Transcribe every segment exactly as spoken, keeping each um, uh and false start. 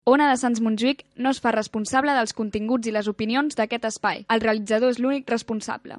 Ona de Sants Montjuïc no es fa responsable dels continguts i les opinions d'aquest espai. El realitzador és l'únic responsable.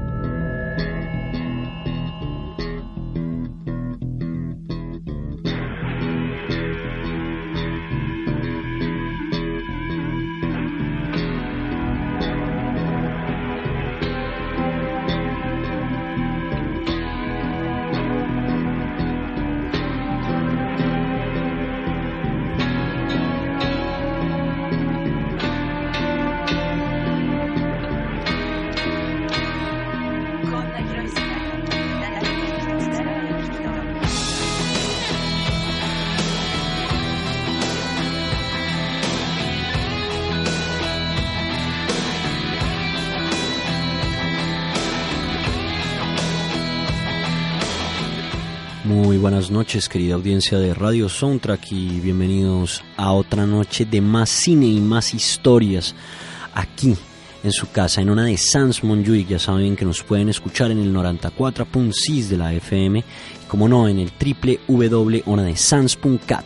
Muy buenas noches, querida audiencia de Radio Soundtrack, y bienvenidos a otra noche de más cine y más historias aquí en su casa, en Ona de Sants Montjuïc. Ya saben que nos pueden escuchar en el noventa y cuatro punto seis de la F M y, como no, en el doble u doble u doble u punto ona de sants punto cat.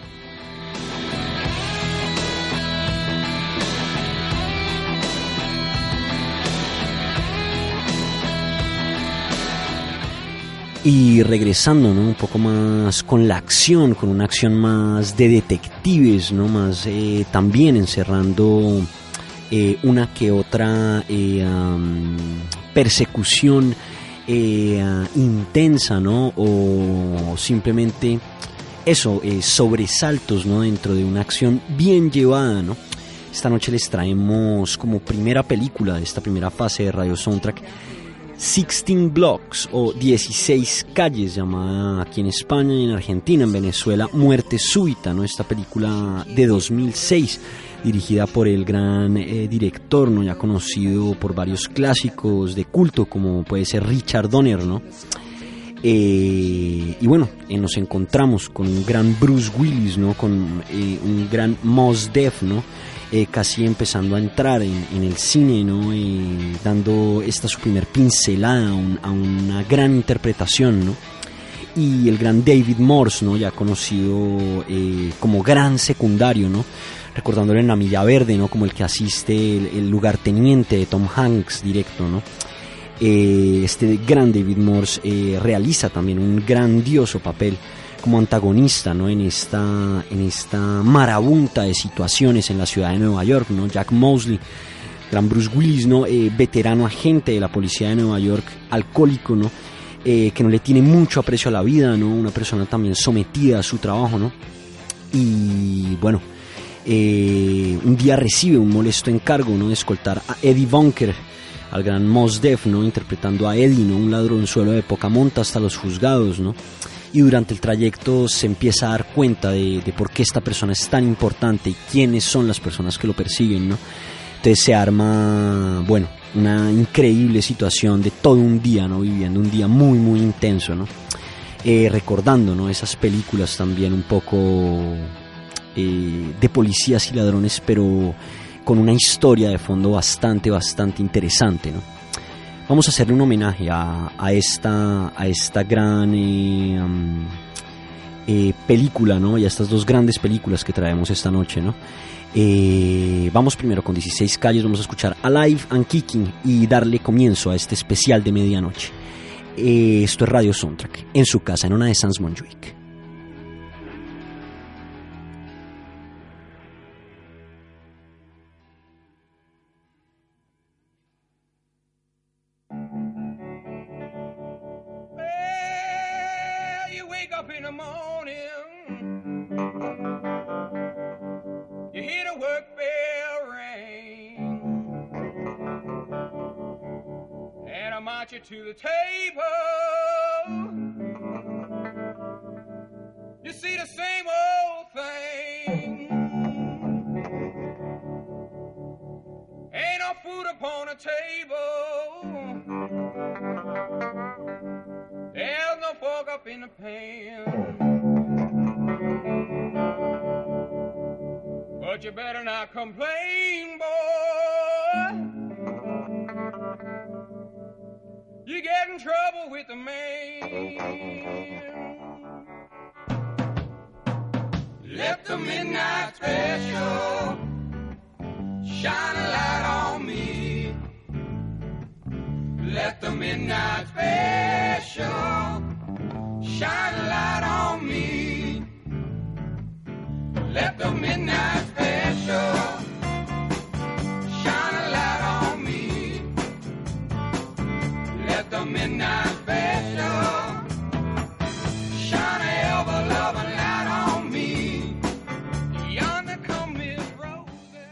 Y regresando, ¿no?, un poco más con la acción, con una acción más de detectives, ¿no?, más eh, también encerrando eh, una que otra eh, um, persecución eh, uh, intensa, ¿no?, o simplemente eso, eh, sobresaltos, ¿no?, dentro de una acción bien llevada, ¿no? Esta noche les traemos como primera película de esta primera fase de Radio Soundtrack sixteen Blocks o dieciséis calles, llamada aquí en España y en Argentina, en Venezuela, Muerte Súbita, ¿no? Esta película de dos mil seis, dirigida por el gran eh, director, ¿no?, ya conocido por varios clásicos de culto, como puede ser Richard Donner, ¿no? Eh, y bueno, eh, nos encontramos con un gran Bruce Willis, ¿no?, con eh, un gran Mos Def, ¿no?, Eh, casi empezando a entrar en, en el cine, ¿no?, eh, dando esta su primer pincelada a, un, a una gran interpretación, ¿no? Y el gran David Morse, ¿no?, ya conocido eh, como gran secundario, ¿no?, recordándole en La Milla Verde, ¿no?, como el que asiste el, el lugarteniente de Tom Hanks directo, ¿no? Eh, este gran David Morse eh, realiza también un grandioso papel como antagonista, ¿no?, en esta en esta marabunta de situaciones en la ciudad de Nueva York, ¿no? Jack Mosley, gran Bruce Willis, ¿no?, eh, veterano agente de la policía de Nueva York, alcohólico, ¿no?, eh, que no le tiene mucho aprecio a la vida, ¿no?, una persona también sometida a su trabajo, ¿no? Y bueno, eh, un día recibe un molesto encargo, ¿no?, de escoltar a Eddie Bunker, al gran Mos Def, ¿no?, interpretando a Eddie, ¿no?, un ladronzuelo de poca monta, hasta los juzgados, ¿no? Y durante el trayecto se empieza a dar cuenta de, de por qué esta persona es tan importante y quiénes son las personas que lo persiguen, ¿no? Entonces se arma, bueno, una increíble situación de todo un día, ¿no?, viviendo un día muy, muy intenso, ¿no? Eh, recordando, ¿no?, esas películas también un poco eh, de policías y ladrones, pero con una historia de fondo bastante, bastante interesante, ¿no? Vamos a hacerle un homenaje a, a, esta, a esta gran eh, um, eh, película, ¿no?, y a estas dos grandes películas que traemos esta noche, ¿no? Eh, vamos primero con dieciséis calles, vamos a escuchar Alive and Kicking y darle comienzo a este especial de medianoche. Eh, esto es Radio Soundtrack, en su casa, en Ona de Sants Montjuïc. You to the table, you see the same old thing. Ain't no food upon the table, there's no fork up in the pan. But you better not complain, boy. You get in trouble with the man. Let the midnight special shine a light on me. Let the midnight special shine a light on me. Let the midnight special shine a light on me. Let the midnight special shine a ever-loving light on me. Yonder come Miss Rosie.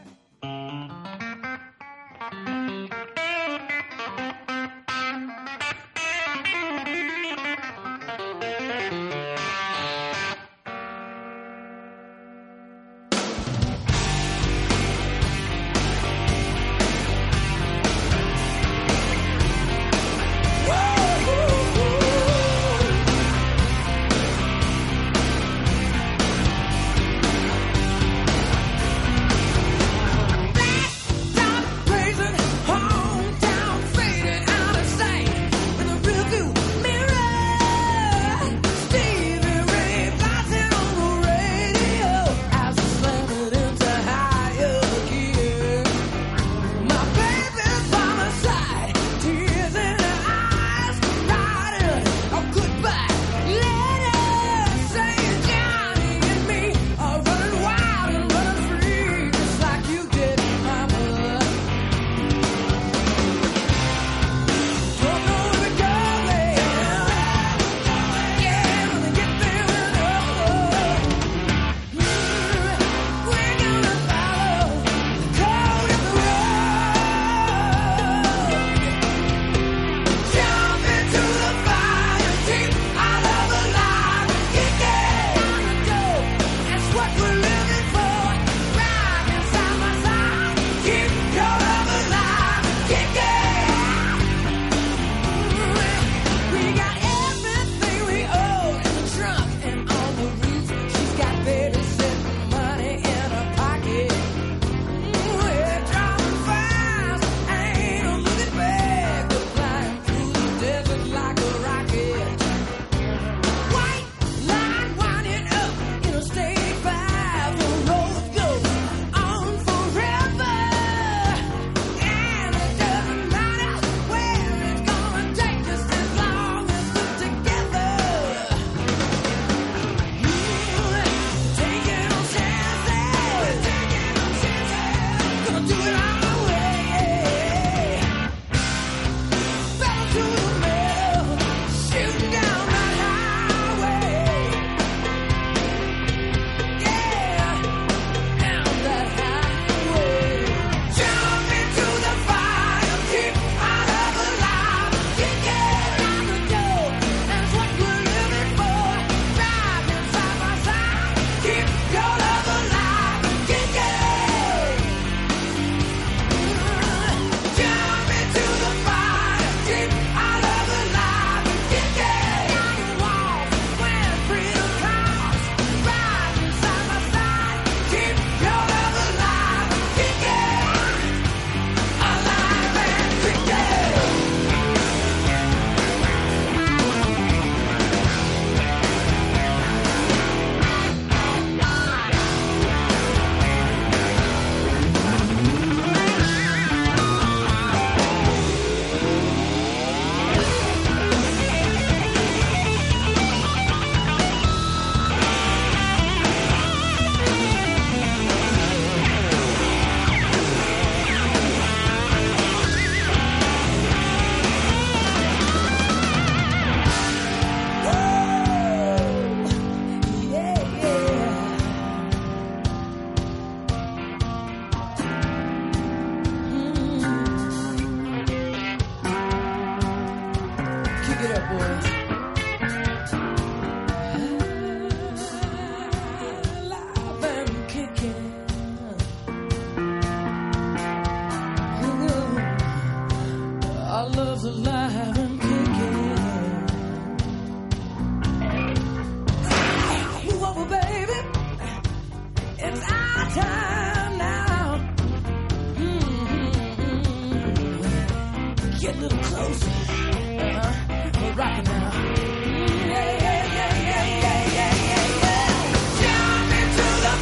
Jump into the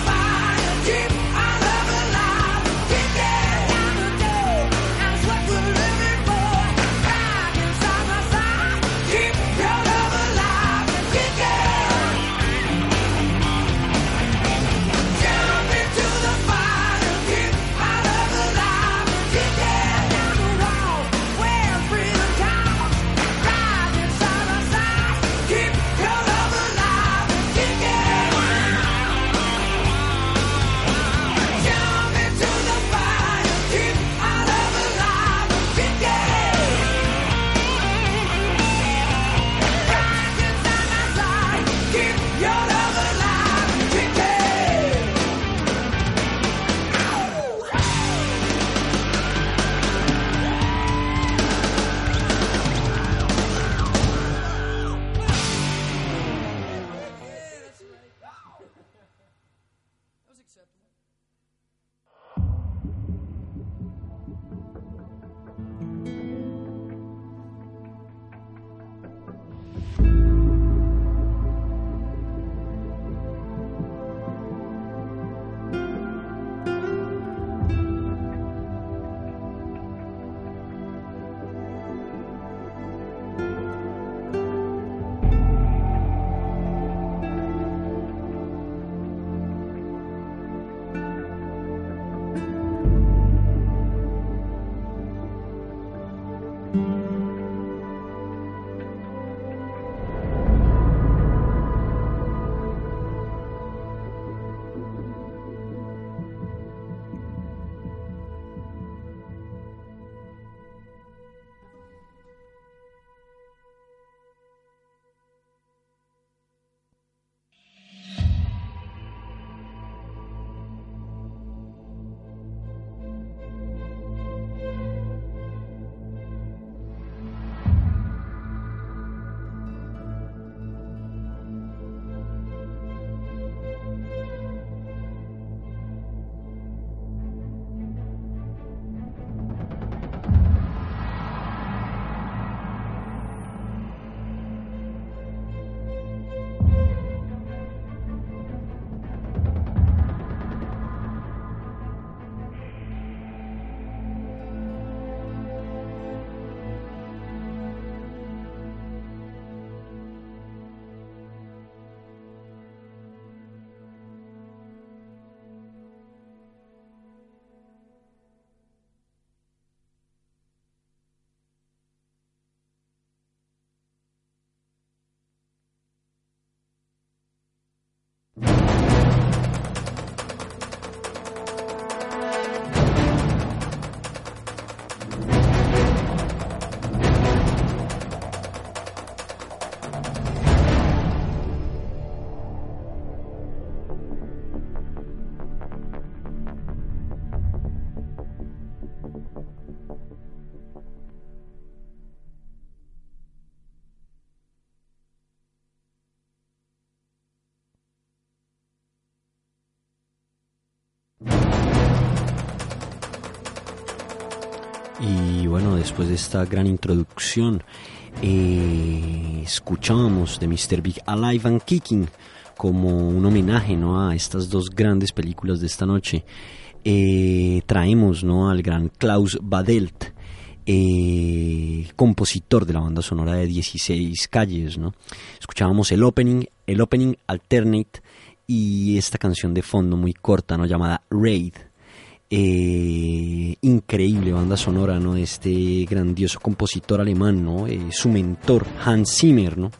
Y bueno, después de esta gran introducción, eh, escuchábamos de mister Big Alive and Kicking como un homenaje, ¿no?, a estas dos grandes películas de esta noche. Eh, traemos, ¿no?, al gran Klaus Badelt, eh, compositor de la banda sonora de dieciséis calles, ¿no? Escuchábamos el opening, el opening Alternate y esta canción de fondo muy corta, ¿no?, llamada Raid. Eh, increíble banda sonora, ¿no?, de este grandioso compositor alemán, ¿no? Eh, su mentor Hans Zimmer, ¿no?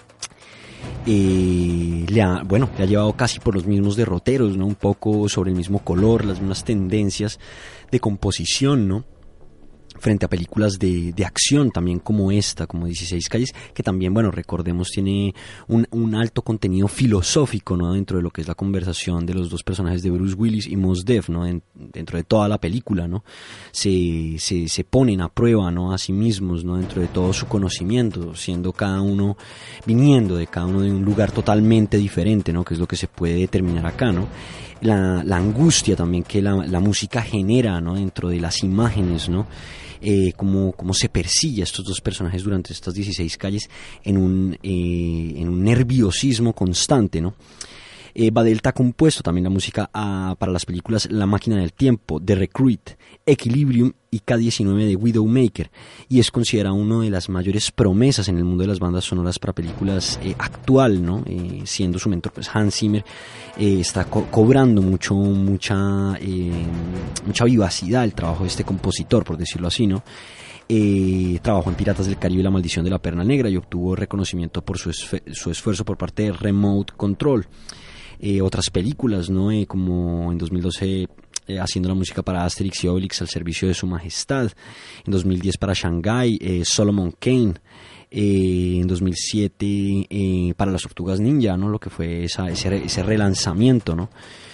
Eh, le ha, bueno, le ha llevado casi por los mismos derroteros, ¿no?, un poco sobre el mismo color, las mismas tendencias de composición, ¿no?, frente a películas de, de acción también como esta, como dieciséis calles, que también, bueno, recordemos, tiene un, un alto contenido filosófico, ¿no?, dentro de lo que es la conversación de los dos personajes de Bruce Willis y Mos Def, ¿no?, en, dentro de toda la película, ¿no?, se, se, se ponen a prueba, ¿no?, a sí mismos, ¿no?, dentro de todo su conocimiento, siendo cada uno, viniendo de cada uno de un lugar totalmente diferente, ¿no?, que es lo que se puede determinar acá, ¿no?, la, la angustia también que la, la música genera, ¿no?, dentro de las imágenes, ¿no?, Eh, cómo, cómo se persigue a estos dos personajes durante estas dieciséis calles en un, eh, en un nerviosismo constante, ¿no? Eh, Badelt ha compuesto también la música a, para las películas La máquina del tiempo, The Recruit, Equilibrium y K diecinueve de Widowmaker, y es considerado una de las mayores promesas en el mundo de las bandas sonoras para películas eh, actual, ¿no? Eh, siendo su mentor, pues, Hans Zimmer, eh, está co- cobrando mucho, mucha, eh, mucha vivacidad el trabajo de este compositor, por decirlo así, ¿no? Eh, trabajó en Piratas del Caribe y La maldición de la perla negra y obtuvo reconocimiento por su, esfe- su esfuerzo por parte de Remote Control. Eh, otras películas, ¿no? Eh, como en dos mil doce eh, haciendo la música para Asterix y Obelix al servicio de su majestad, en dos mil diez para Shanghai, eh, Solomon Kane, eh, en dos mil siete eh, para las Tortugas Ninja, ¿no?, lo que fue esa, ese, ese relanzamiento, ¿no?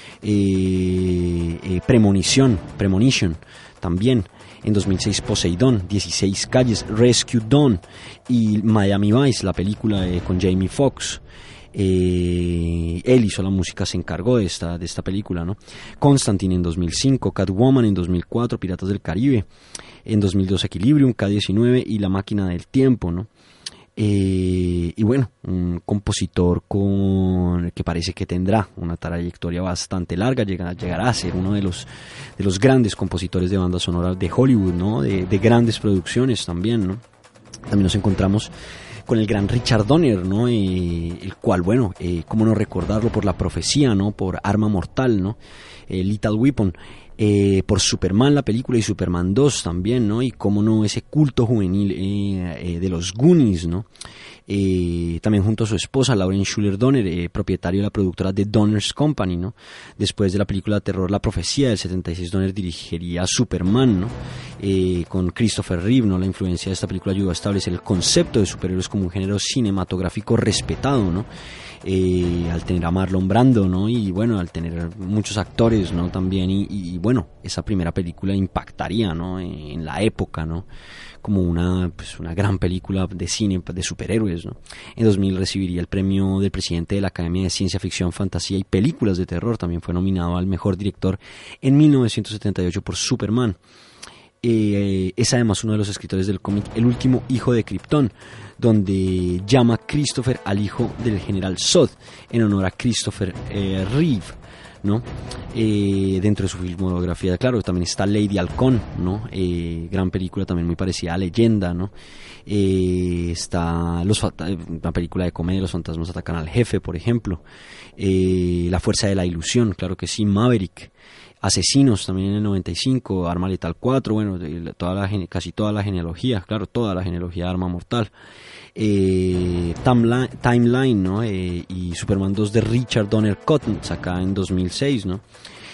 eh, eh, Premonición, Premonition también. En dos mil seis Poseidón, dieciséis calles, Rescue Dawn y Miami Vice, la película eh, con Jamie Foxx. Eh, él hizo la música, se encargó de esta, de esta película, ¿no? Constantine en dos mil cinco, Catwoman en dos mil cuatro, Piratas del Caribe en dos mil dos, Equilibrium, K diecinueve y La máquina del tiempo, ¿no? Eh, y bueno, un compositor con que parece que tendrá una trayectoria bastante larga, llegará, llegará a ser uno de los de los grandes compositores de bandas sonoras de Hollywood, ¿no? De, de grandes producciones también, ¿no? También nos encontramos con el gran Richard Donner, ¿no? Eh, el cual, bueno, eh, cómo no recordarlo por La profecía, ¿no? Por Arma mortal, ¿no? Eh, Lethal Weapon, eh, por Superman la película y Superman dos también, ¿no? Y cómo no ese culto juvenil eh, eh, de los Goonies, ¿no? Eh, también junto a su esposa Lauren Schuller Donner, eh, propietario de la productora The Donner's Company, ¿no? Después de la película de terror La profecía del setenta y seis, Donner dirigiría Superman, ¿no? Eh, con Christopher Reeve, ¿no? La influencia de esta película ayudó a establecer el concepto de superhéroes como un género cinematográfico respetado, ¿no? Eh, al tener a Marlon Brando, ¿no? Y bueno, al tener muchos actores, ¿no? También, y, y bueno, esa primera película impactaría, ¿no? En, en la época, ¿no? Como una, pues, una gran película de cine de superhéroes, ¿no? En dos mil recibiría el premio del presidente de la Academia de Ciencia Ficción, Fantasía y Películas de Terror. También fue nominado al mejor director en mil novecientos setenta y ocho por Superman. Eh, es además uno de los escritores del cómic El último hijo de Krypton, donde llama Christopher al hijo del general Zod en honor a Christopher eh, Reeve, ¿no? Eh, dentro de su filmografía, claro, también está Lady Halcón, ¿no? Eh, gran película también muy parecida a Leyenda, ¿no? Eh, está los, una película de comedia, Los fantasmas atacan al jefe, por ejemplo. Eh, La fuerza de la ilusión, claro que sí, Maverick. Asesinos también en el noventa y cinco, Arma Letal cuatro, bueno, toda la, casi toda la genealogía, claro, toda la genealogía de Arma Mortal. Eh, Timeline, Timeline, ¿no? Eh, y Superman dos de Richard Donner Cottons, acá en dos mil seis, ¿no?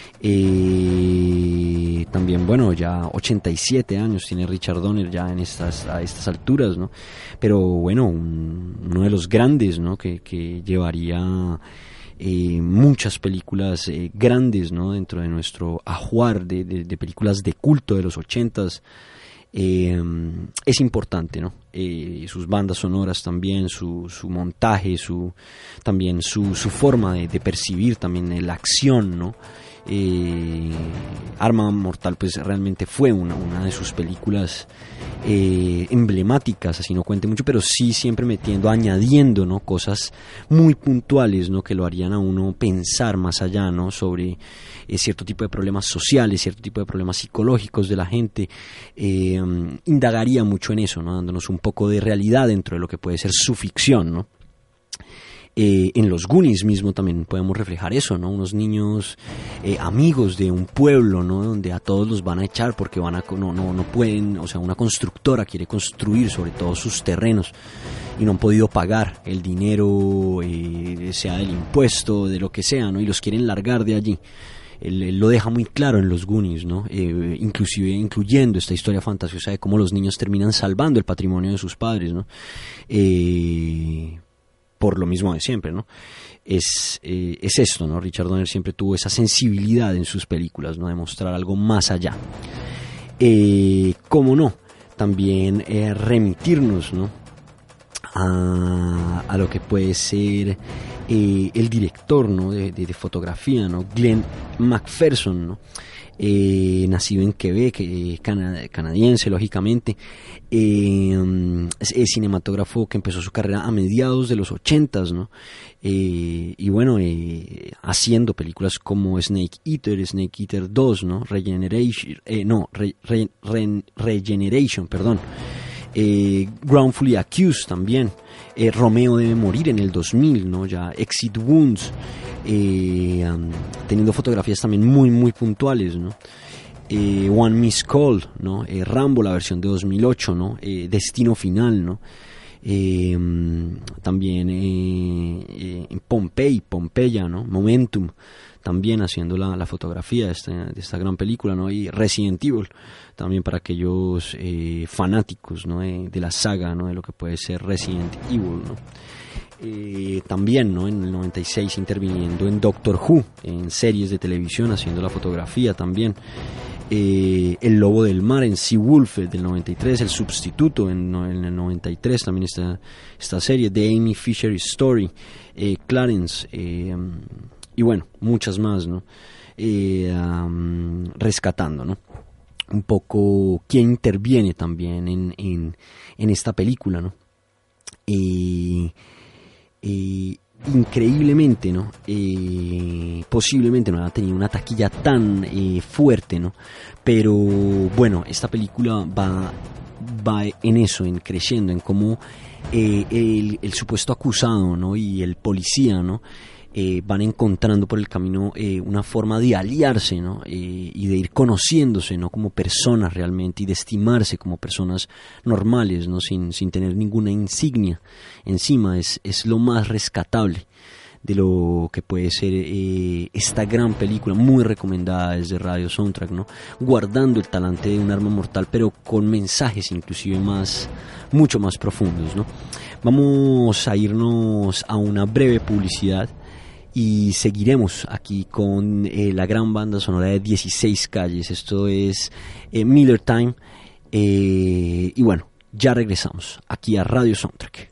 Eh, también, bueno, ya ochenta y siete años tiene Richard Donner ya en estas, a estas alturas, ¿no? Pero bueno, un, uno de los grandes, ¿no? Que, que llevaría... Eh, muchas películas eh, grandes, ¿no? Dentro de nuestro ajuar de, de, de películas de culto de los ochentas. Eh, es importante, ¿no? Eh, sus bandas sonoras también, su, su montaje, su, también su, su forma de, de percibir también la acción, ¿no? Eh, Arma Mortal pues realmente fue una, una de sus películas eh, emblemáticas, así no cuente mucho, pero sí siempre metiendo, añadiendo, ¿no?, cosas muy puntuales, ¿no?, que lo harían a uno pensar más allá, ¿no?, sobre eh, cierto tipo de problemas sociales, cierto tipo de problemas psicológicos de la gente. Eh, indagaría mucho en eso, ¿no?, dándonos un poco de realidad dentro de lo que puede ser su ficción, ¿no? Eh, en los Goonies mismo también podemos reflejar eso, ¿no? Unos niños eh, amigos de un pueblo, ¿no?, donde a todos los van a echar porque van a no no no pueden, o sea, una constructora quiere construir sobre todos sus terrenos y no han podido pagar el dinero, eh, sea del impuesto, de lo que sea, ¿no?, y los quieren largar de allí. Él, él lo deja muy claro en los Goonies, ¿no? Eh, inclusive incluyendo esta historia fantasiosa de cómo los niños terminan salvando el patrimonio de sus padres, ¿no? Eh, por lo mismo de siempre, ¿no? Es, eh, es esto, ¿no? Richard Donner siempre tuvo esa sensibilidad en sus películas, ¿no?, de mostrar algo más allá. Eh, ¿Cómo no? También eh, remitirnos, ¿no?, a, a lo que puede ser eh, el director, ¿no?, de, de, de fotografía, ¿no?, Glenn McPherson, ¿no?, eh, nacido en Quebec, eh, cana- canadiense, lógicamente. Eh, es, es cinematógrafo que empezó su carrera a mediados de los ochentas, ¿no? Eh, y bueno, eh, haciendo películas como Snake Eater, Snake Eater dos, ¿no? Regeneration, eh, no, Re, Re, Re, Regeneration, perdón. Eh, Groundfully Accused también. Eh, Romeo debe morir en el dos mil, ¿no? Ya Exit Wounds. Eh, um, teniendo fotografías también muy, muy puntuales, ¿no? Eh, One Miss Call, ¿no? Eh, Rambo, la versión de dos mil ocho, ¿no? Eh, Destino Final, ¿no? Eh, um, también eh, eh, Pompeii, Pompeya, ¿no? Momentum, también haciendo la, la fotografía de esta, de esta gran película, ¿no? Y Resident Evil, también para aquellos eh, fanáticos, ¿no?, de, de la saga, ¿no?, de lo que puede ser Resident Evil, ¿no? Eh, también, ¿no?, en el noventa y seis interviniendo en Doctor Who, en series de televisión, haciendo la fotografía también. Eh, El Lobo del Mar en Sea Wolf del noventa y tres, El Sustituto en, en el noventa y tres, también esta, esta serie, The Amy Fisher Story, eh, Clarence, eh, y bueno, muchas más, ¿no? Eh, um, rescatando, ¿no?, un poco quién interviene también en, en, en esta película, ¿no? Eh, eh, increíblemente, ¿no? Eh, posiblemente no haya tenido una taquilla tan eh, fuerte, ¿no? Pero bueno, esta película va, va en eso, en creciendo, en cómo eh, el, el supuesto acusado, ¿no?, y el policía, ¿no?, Eh, van encontrando por el camino eh, una forma de aliarse, ¿no?, eh, y de ir conociéndose, ¿no?, como personas realmente, y de estimarse como personas normales, ¿no?, sin, sin tener ninguna insignia encima. Es, es lo más rescatable de lo que puede ser eh, esta gran película, muy recomendada desde Radio Soundtrack, ¿no?, guardando el talante de Un Arma Mortal, pero con mensajes inclusive más, mucho más profundos, ¿no? Vamos a irnos a una breve publicidad y seguiremos aquí con eh, la gran banda sonora de dieciséis calles. Esto es eh, Miller Time, eh, y bueno, ya regresamos aquí a Radio Soundtrack.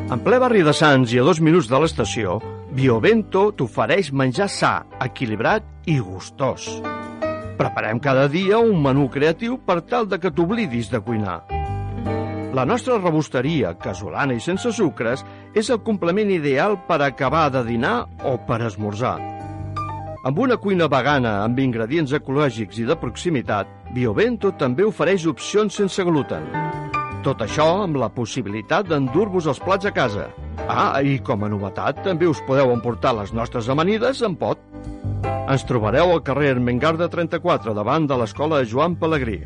En ple barri de Sants i a dos minuts de l'estació, Biovento t'ofereix menjar sa, equilibrat i gustós. Preparem cada dia un menú creatiu per tal de que t'oblidis de cuinar. La nostra rebosteria, casolana i sense sucres, és el complement ideal per acabar de dinar o per esmorzar. Amb una cuina vegana amb ingredients ecològics i de proximitat, Biovento també ofereix opcions sense gluten. Tot això amb la possibilitat d'endur-vos els plats a casa. Ah, i com a novetat, també us podeu emportar les nostres amanides en pot. Ens trobareu al carrer Ermengarda trenta-quatre, davant de l'escola Joan Pelegrí.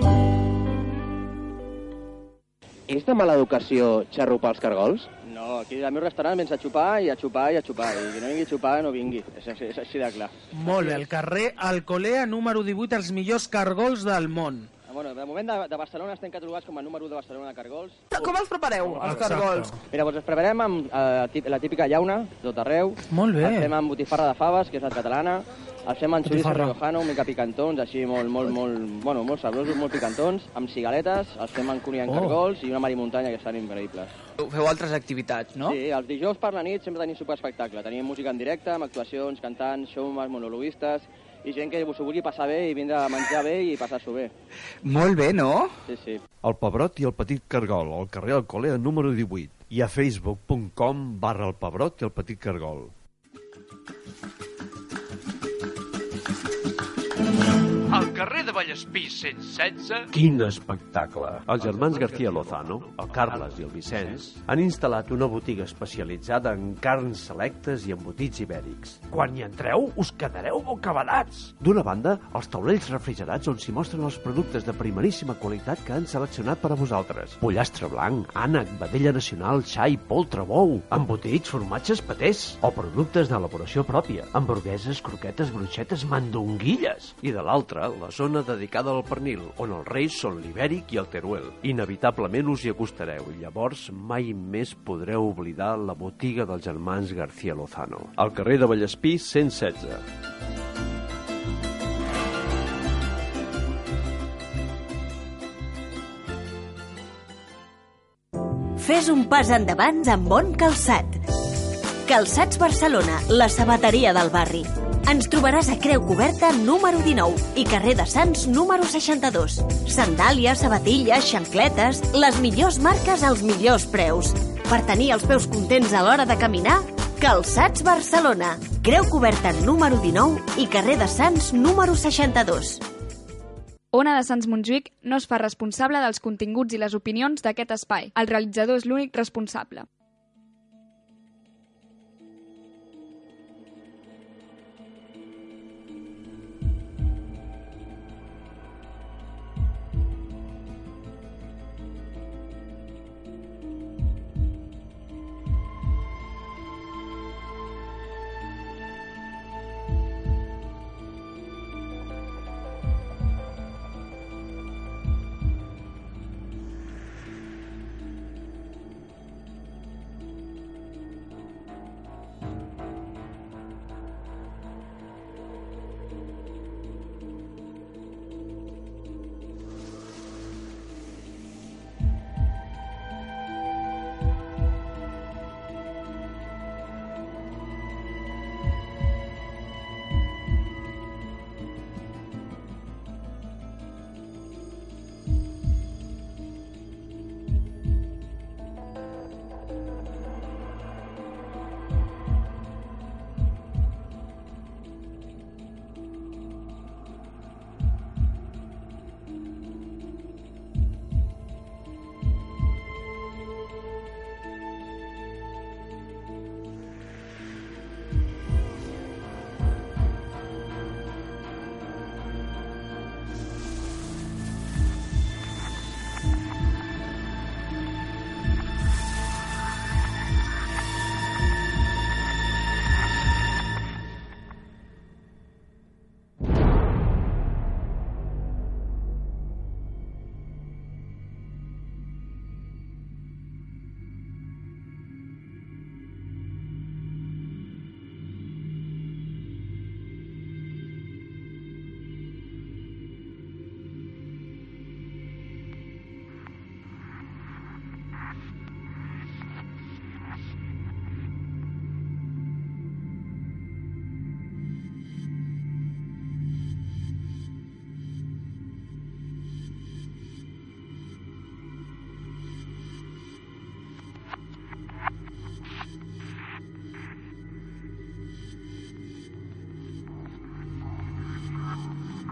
És de mala educació xarrupar els cargols? No, aquí al meu restaurant vens a xupar i a xupar i a xupar. I qui no vingui a xupar, no vingui. És, és, és així de clar. Molt bé, el carrer Alcolea, número divuit, els millors cargols del món. Bueno, de moment de, de Barcelona estem catalogats com a número u de Barcelona de cargols. Com els prepareu, els cargols? Mira, doncs els preparem amb eh, la típica llauna, tot arreu. Molt bé. Els fem amb botifarra de faves, que és la catalana. Els fem amb xoriço riojano, mica picantons, així molt, molt, molt, bueno, molt sabrosos, molt picantons, amb cigaletes, els fem amb cuní en cargols i una marimuntanya que estan increïbles. Feu altres activitats, no? Sí, els dijous per la nit sempre tenim superespectacle. Tenim música en directe, amb actuacions, cantants, showmans, monologuistes, i gent que s'ho vulgui passar bé i vindre a menjar bé i passar-s'ho bé. Molt bé, no? Sí, sí. El Pebrot i el Petit Cargol, al carrer Alcolea número divuit, i a facebook punt com barra el Pebrot i el Petit Cargol. Al carrer de Vallespí cent setze... Quin espectacle! Els germans García Lozano, el Carles i el Vicenç, han instal·lat una botiga especialitzada en carns selectes i embotits ibèrics. Quan hi entreu, us quedareu bocabadats. D'una banda, els taulells refrigerats on s'hi mostren els productes de primeríssima qualitat que han seleccionat per a vosaltres. Pollastre blanc, ànec, vedella nacional, xai, poltre, bou, embotits, formatges, patés, o productes d'elaboració pròpia, hamburgueses, croquetes, bruixetes, mandonguilles. I de l'altra, la zona dedicada al pernil, on els reis són l'ibèric i el teruel. Inevitablement us hi acostareu i llavors mai més podreu oblidar la botiga dels germans García Lozano. Al carrer de Vallespí cent setze. Fes un pas endavant amb Bon Calçat. Calçats Barcelona, la sabateria del barri. Ens trobaràs a Creu Coberta número dinou i carrer de Sants número seixanta-dos. Sandàlies, sabatilles, xancletes, les millors marques als millors preus. Per tenir els peus contents a l'hora de caminar, Calçats Barcelona. Creu Coberta número dinou i carrer de Sants número seixanta-dos. Ona de Sants Montjuïc no es fa responsable dels continguts i les opinions d'aquest espai. El realitzador és l'únic responsable.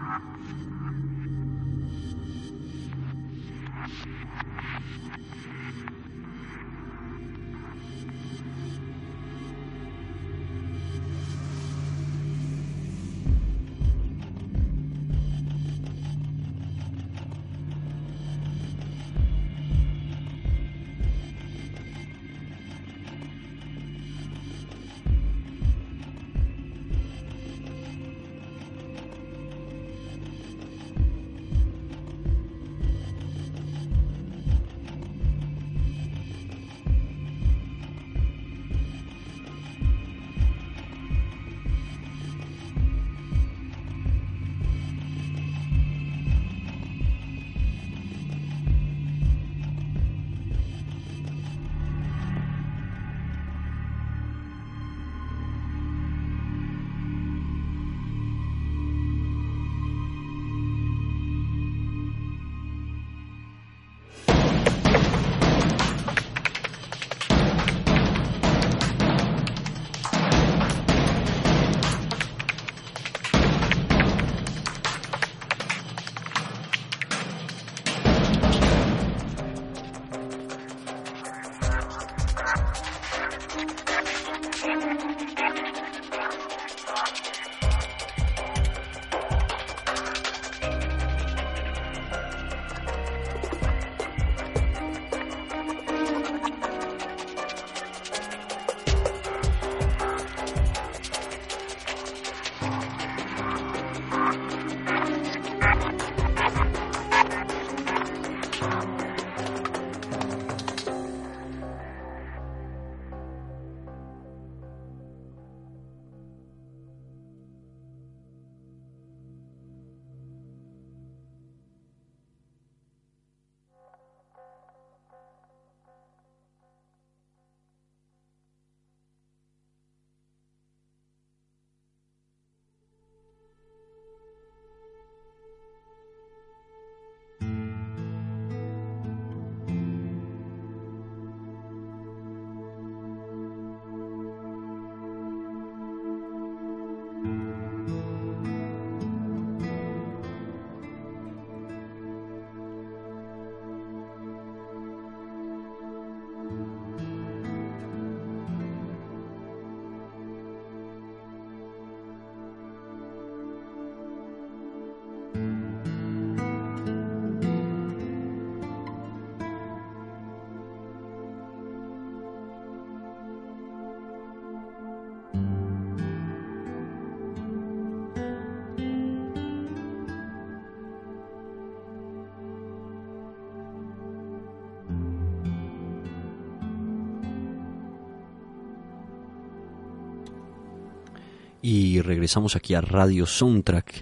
Y regresamos aquí a Radio Soundtrack,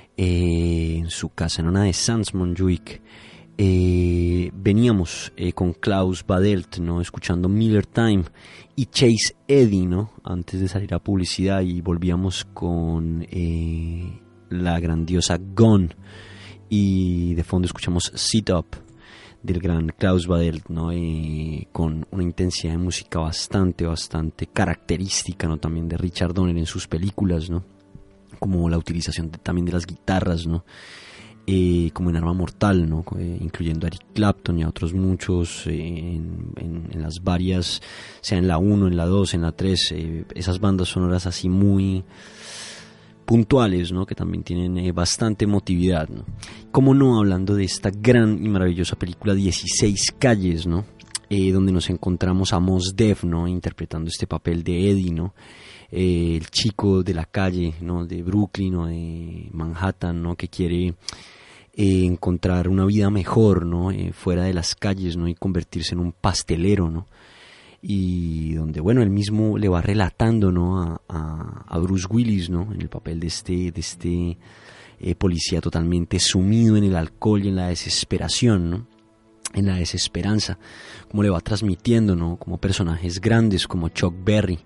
eh, en su casa, en una de Sans Montjuic. Eh, veníamos eh, con Klaus Badelt, ¿no? Escuchando Miller Time y Chase Eddy, ¿no? Antes de salir a publicidad, y volvíamos con eh, la grandiosa Gone, y de fondo escuchamos Sit Up del gran Klaus Badelt, ¿no? Eh, con una intensidad de música bastante, bastante característica, ¿no? También de Richard Donner en sus películas, ¿no? Como la utilización de, también de las guitarras, ¿no? Eh, como en Arma Mortal, ¿no? Eh, incluyendo a Eric Clapton y a otros muchos, eh, en, en, en las varias, sea en la uno, en la dos, en la tres, eh, esas bandas sonoras así muy puntuales, ¿no? Que también tienen eh, bastante emotividad, ¿no? Como no, hablando de esta gran y maravillosa película dieciséis calles, ¿no? Eh, donde nos encontramos a Mos Def, ¿no? Interpretando este papel de Eddie, ¿no? Eh, el chico de la calle, ¿no? De Brooklyn o de Manhattan, ¿no? Que quiere eh, encontrar una vida mejor, ¿no? Eh, fuera de las calles, ¿no? Y convertirse en un pastelero, ¿no? Y donde, bueno, él mismo le va relatando, ¿no? A, a, a Bruce Willis, ¿no? En el papel de este, de este eh, policía totalmente sumido en el alcohol y en la desesperación, ¿no? En la desesperanza, como le va transmitiendo, ¿no? Como personajes grandes como Chuck Berry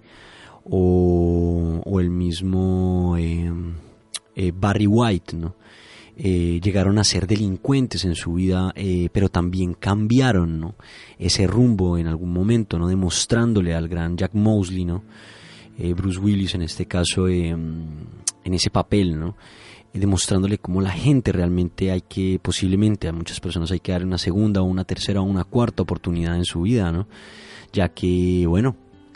o, o el mismo eh, eh, Barry White, ¿no? Eh, llegaron a ser delincuentes en su vida, eh, pero también cambiaron, ¿no? Ese rumbo en algún momento, ¿no? Demostrándole al gran Jack Moseley, ¿no? Eh, Bruce Willis en este caso, eh, en ese papel, ¿no? demostrándole cómo la gente realmente hay que, posiblemente a muchas personas hay que dar una segunda o una tercera o una cuarta oportunidad en su vida, ¿no? Ya que, bueno,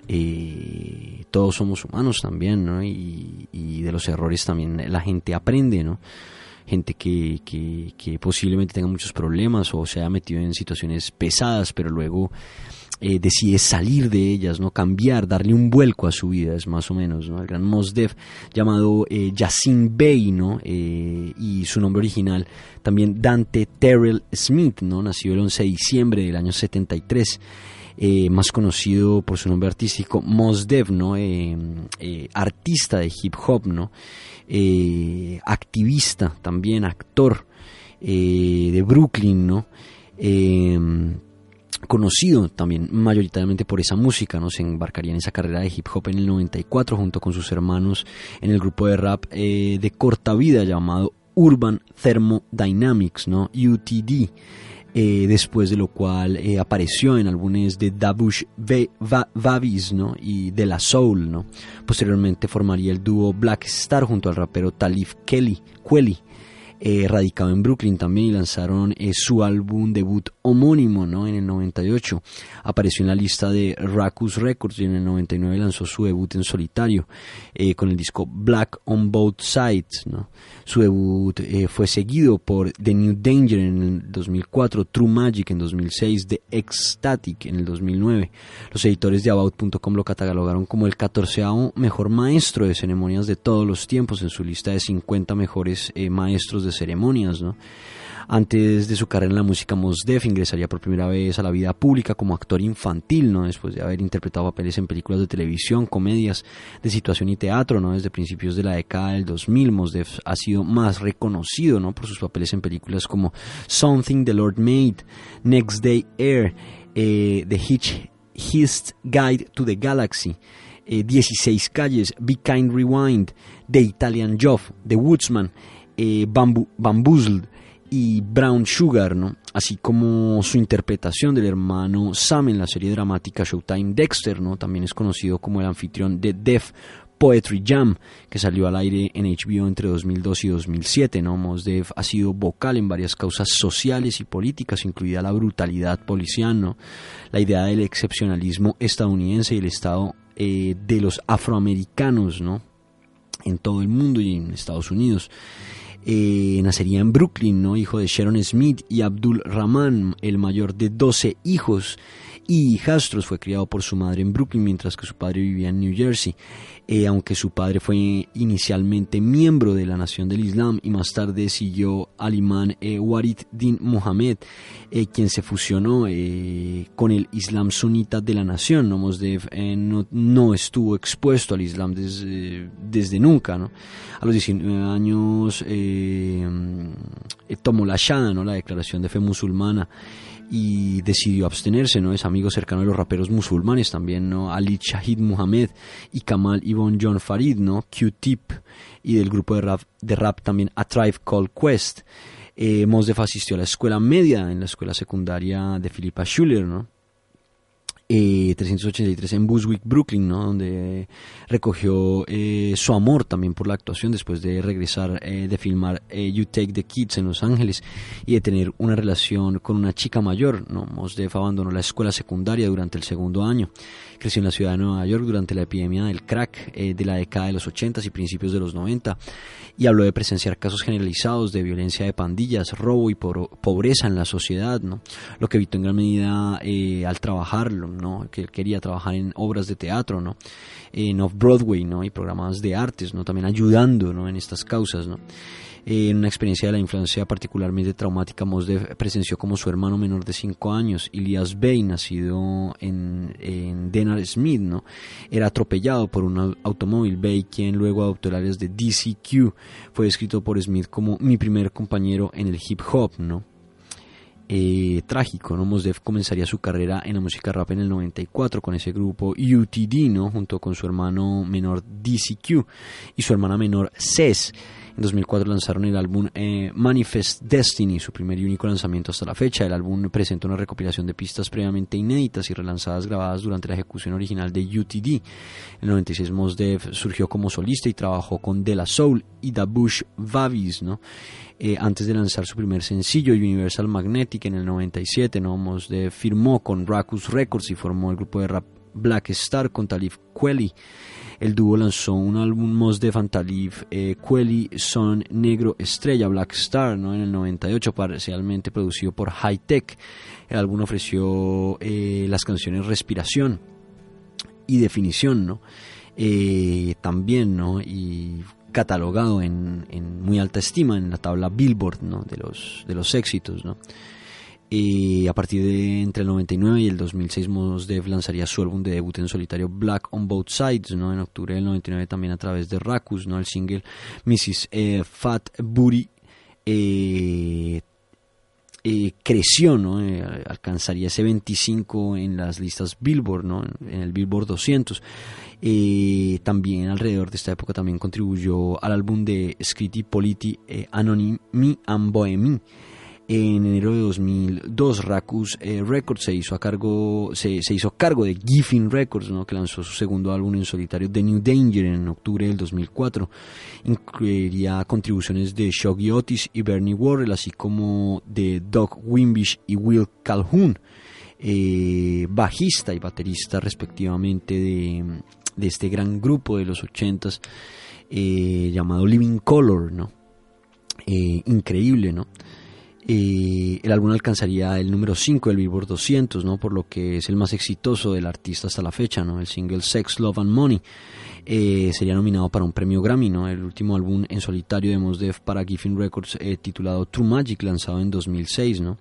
eh, todos somos humanos también, ¿no? Y, y de los errores también la gente aprende, ¿no? Gente que, que, que posiblemente tenga muchos problemas o se haya metido en situaciones pesadas, pero luego Eh, decide salir de ellas, no cambiar, darle un vuelco a su vida, es más o menos, ¿no? El gran Mos Def, llamado eh, Yasin Bey, ¿no? Eh, y su nombre original también Dante Terrell Smith, ¿no? Nació el once de diciembre del año setenta y tres, eh, más conocido por su nombre artístico Mos Def, ¿no? Eh, eh, artista de hip hop, ¿no? Eh, activista, también actor eh, de Brooklyn, ¿no? Eh, conocido también mayoritariamente por esa música, ¿no? Se embarcaría en esa carrera de hip hop en el noventa y cuatro junto con sus hermanos en el grupo de rap eh, de corta vida llamado Urban Thermodynamics, ¿no? U T D, eh, después de lo cual eh, apareció en álbumes de Dabush Vavis, ¿no? Y De La Soul, ¿no? Posteriormente formaría el dúo Black Star junto al rapero Talib Kelly, Kweli, Eh, radicado en Brooklyn también, y lanzaron eh, su álbum debut homónimo, ¿no? En el noventa y ocho. Apareció en la lista de Rackus Records y en el noventa y nueve lanzó su debut en solitario eh, con el disco Black on Both Sides, ¿no? Su debut eh, fue seguido por The New Danger en el dos mil cuatro, True Magic en dos mil seis, The Ecstatic en el dos mil nueve. Los editores de About punto com lo catalogaron como el catorceavo mejor maestro de ceremonias de todos los tiempos en su lista de cincuenta mejores eh, maestros de ceremonias, ¿no? Antes de su carrera en la música, Mos Def ingresaría por primera vez a la vida pública como actor infantil, ¿no? Después de haber interpretado papeles en películas de televisión, comedias de situación y teatro, ¿no? Desde principios de la década del dos mil, Mos Def ha sido más reconocido, ¿no? Por sus papeles en películas como Something the Lord Made, Next Day Air, eh, The Hitchhiker's Guide to the Galaxy, eh, dieciséis calles, Be Kind Rewind, The Italian Job, The Woodsman, eh, Bambu- Bamboozled y Brown Sugar, ¿no? Así como su interpretación del hermano Sam en la serie dramática Showtime Dexter, ¿no? También es conocido como el anfitrión de Def Poetry Jam, que salió al aire en H B O entre dos mil dos y dos mil siete, ¿no? Mos Def ha sido vocal en varias causas sociales y políticas, incluida la brutalidad policial, ¿no? La idea del excepcionalismo estadounidense y el estado eh, de los afroamericanos, ¿no? En todo el mundo y en Estados Unidos. Eh, nacería en Brooklyn, ¿no? Hijo de Sharon Smith y Abdul Rahman, el mayor de doce hijos y hijastros. Fue criado por su madre en Brooklyn mientras que su padre vivía en New Jersey. Eh, aunque su padre fue inicialmente miembro de la Nación del Islam y más tarde siguió al imán eh, Warid Din Mohammed, eh, quien se fusionó eh, con el Islam sunita de la nación, ¿no? Mos Def eh, no, no estuvo expuesto al Islam desde, desde nunca, ¿no? A los diecinueve años eh, eh, tomó la Shahada, ¿no? La declaración de fe musulmana, y decidió abstenerse, ¿no? Es amigo cercano de los raperos musulmanes también, ¿no? Ali Shahid Muhammad y Kamal Ibn John Farid, ¿no? Q-Tip, y del grupo de rap, de rap también A Tribe Called Quest. Eh, Mos Def asistió a la escuela media en la escuela secundaria de Philippa Schuyler, ¿no? Eh, trescientos ochenta y tres en Bushwick, Brooklyn, ¿no? Donde recogió eh, su amor también por la actuación después de regresar eh, de filmar eh, You Take the Kids en Los Ángeles y de tener una relación con una chica mayor, ¿no? Mos Def abandonó la escuela secundaria durante el segundo año. Creció en la ciudad de Nueva York durante la epidemia del crack eh, de la década de los ochentas y principios de los noventa, y habló de presenciar casos generalizados de violencia de pandillas, robo y por, pobreza en la sociedad, ¿no? Lo que evitó en gran medida eh, al trabajarlo, ¿no? Que él quería trabajar en obras de teatro, ¿no? En Off-Broadway, ¿no? Y programas de artes, ¿no? También ayudando, ¿no? En estas causas, ¿no? Eh, en una experiencia de la infancia particularmente traumática, Mos Def presenció como su hermano menor de cinco años, Elias Bey, nacido en, en Denard Smith, ¿no? Era atropellado por un automóvil. Bey, quien luego adoptó el alias de D C Q, fue descrito por Smith como mi primer compañero en el hip hop, ¿no? Eh, trágico, ¿no? Mos Def comenzaría su carrera en la música rap en el noventa y cuatro con ese grupo U T D, ¿no? Junto con su hermano menor D C Q y su hermana menor Cez. En dos mil cuatro lanzaron el álbum eh, Manifest Destiny, su primer y único lanzamiento hasta la fecha. El álbum presenta una recopilación de pistas previamente inéditas y relanzadas grabadas durante la ejecución original de U T D. En el noventa y seis Mos Def surgió como solista y trabajó con De La Soul y Da Bush Vavis, ¿no? Eh, antes de lanzar su primer sencillo, Universal Magnetic, en el noventa y siete, ¿no? Mos Def firmó con Ruckus Records y formó el grupo de rap Black Star con Talib Kweli. El dúo lanzó un álbum Mos Def and Talib eh, Kweli Son Negro Estrella, Black Star, ¿no? En el noventa y ocho, parcialmente producido por High Tech. El álbum ofreció eh, las canciones Respiración y Definición, ¿no? Eh, también, ¿no? Y catalogado en, en muy alta estima en la tabla Billboard, ¿no? de los de los éxitos, ¿no? Y a partir de entre el noventa y nueve y el dos mil seis, Mos Def lanzaría su álbum de debut en solitario Black on Both Sides, ¿no? En octubre del noventa y nueve, también a través de Ruckus, ¿no? El single missus Eh, Fat Booty eh, eh, creció, ¿no? Eh, alcanzaría ese veinticinco en las listas Billboard, ¿no? En el Billboard doscientos. Eh, también alrededor de esta época también contribuyó al álbum de Scritti Politti eh, Anonymi and Bohemi. En enero de dos mil dos, Ruckus eh, Records se hizo a cargo se, se hizo cargo de Giffin Records, ¿no? Que lanzó su segundo álbum en solitario, The New Danger, en octubre del dos mil cuatro. Incluiría contribuciones de Shuggy Otis y Bernie Worrell, así como de Doug Wimbish y Will Calhoun, eh, bajista y baterista respectivamente de, de este gran grupo de los ochentas eh, llamado Living Color, ¿no? Eh, increíble, ¿no? Eh, el álbum alcanzaría el número cinco del Billboard doscientos, ¿no? Por lo que es el más exitoso del artista hasta la fecha, ¿no? El single Sex, Love and Money eh, sería nominado para un premio Grammy, ¿no? El último álbum en solitario de Mos Def para Giffin Records, eh, titulado True Magic, lanzado en dos mil seis, ¿no?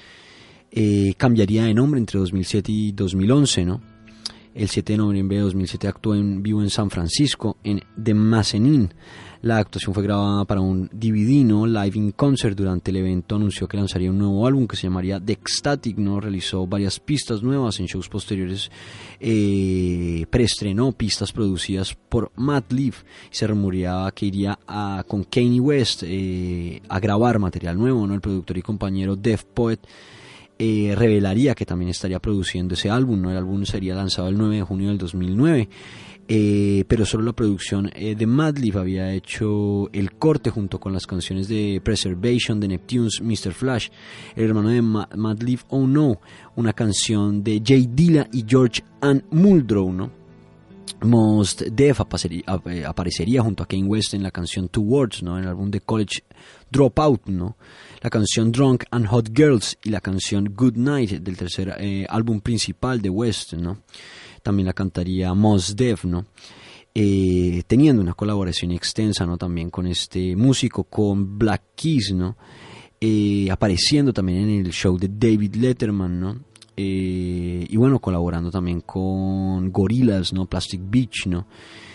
Eh, cambiaría de nombre entre dos mil siete y dos mil once, ¿no? El siete de noviembre de dos mil siete actuó en vivo en San Francisco, en The Mezzanine. La actuación fue grabada para un D V D, ¿no? Live in Concert. Durante el evento anunció que lanzaría un nuevo álbum que se llamaría The Ecstatic, ¿no? Realizó varias pistas nuevas en shows posteriores. Eh, preestrenó pistas producidas por Madlib y se rumoreaba que iría a, con Kanye West eh, a grabar material nuevo, ¿no? El productor y compañero Def Poet Eh, revelaría que también estaría produciendo ese álbum, ¿no? El álbum sería lanzado el nueve de junio del dos mil nueve, eh, pero solo la producción eh, de Madlib había hecho el corte junto con las canciones de Preservation, de Neptunes, mister Flash, el hermano de Ma- Madlib, Oh No, una canción de Jay Dilla y George Ann Muldrow, ¿no? Mos Def aparecería junto a Kanye West en la canción Two Words, ¿no? En el álbum de College Dropout, ¿no? La canción Drunk and Hot Girls y la canción Good Night del tercer eh, álbum principal de West, ¿no? También la cantaría Mos Def, ¿no? Eh, teniendo una colaboración extensa, ¿no? También con este músico, con Black Keys, ¿no? Eh, apareciendo también en el show de David Letterman, ¿no? Eh, y bueno, colaborando también con Gorillaz, ¿no? Plastic Beach, ¿no?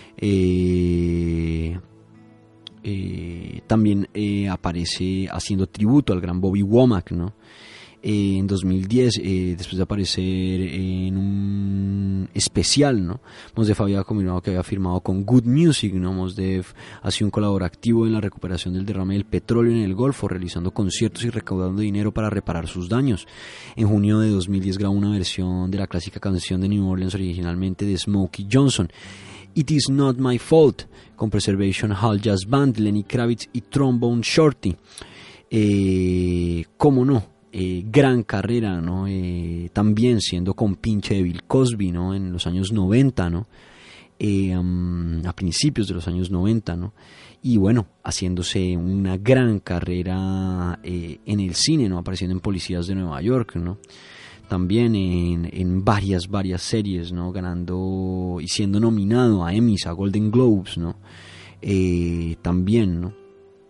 Eh, eh, también eh, aparece haciendo tributo al gran Bobby Womack, ¿no? Eh, en dos mil diez, eh, después de aparecer en un especial, ¿no? Mos Def había confirmado que había firmado con Good Music, ¿no? Mos Def ha sido un colaborador activo en la recuperación del derrame del petróleo en el Golfo, realizando conciertos y recaudando dinero para reparar sus daños. En junio de dos mil diez grabó una versión de la clásica canción de New Orleans, originalmente de Smokey Johnson, It Is Not My Fault, con Preservation Hall Jazz Band, Lenny Kravitz y Trombone Shorty. Eh, ¿Cómo no? Eh, gran carrera, ¿no? Eh, también siendo compinche de Bill Cosby, ¿no? En los años noventa, ¿no? Eh, um, a principios de los años noventa, ¿no? Y bueno, haciéndose una gran carrera eh, en el cine, ¿no? Apareciendo en Policías de Nueva York, ¿no? También en, en varias, varias series, ¿no? Ganando y siendo nominado a Emmys, a Golden Globes, ¿no? Eh, también, ¿no?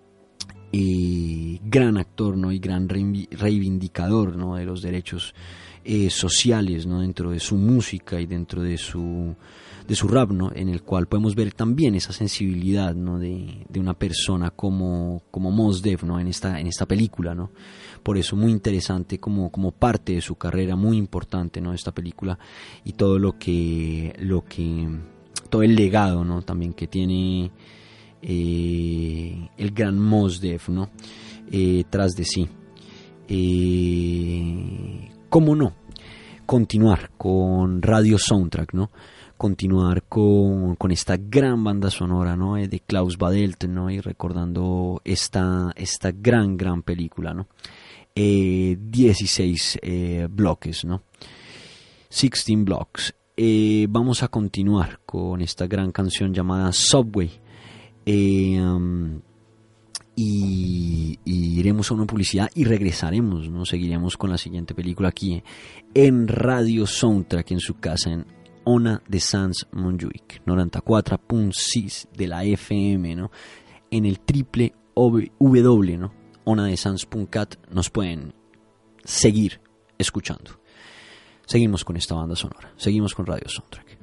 Eh, gran actor, ¿no? Y gran reivindicador, ¿no? De los derechos eh, sociales, ¿no? Dentro de su música y dentro de su de su rap, ¿no? En el cual podemos ver también esa sensibilidad, ¿no? de, de una persona como, como Mos Def, ¿no? En esta, en esta película, ¿no? Por eso muy interesante como, como parte de su carrera, muy importante, ¿no? Esta película y todo lo que lo que todo el legado, ¿no? También que tiene Eh, el gran Mos Def, ¿no? Eh, tras de sí. Eh, ¿Cómo no? Continuar con Radio Soundtrack, ¿no? Continuar con, con esta gran banda sonora, ¿no? Eh, de Klaus Badelt, ¿no? Y recordando esta, esta gran, gran película, ¿no? Eh, dieciséis eh, bloques, ¿no? dieciséis blocks. Eh, vamos a continuar con esta gran canción llamada Subway. Eh, um, y, y iremos a una publicidad y regresaremos, ¿no? Seguiremos con la siguiente película aquí en Radio Soundtrack, en su casa, en Ona de Sans Montjuïc, noventa y cuatro punto seis de la F M, ¿no? En el triple W, ¿no? onadesans punto cat nos pueden seguir escuchando. Seguimos con esta banda sonora, seguimos con Radio Soundtrack.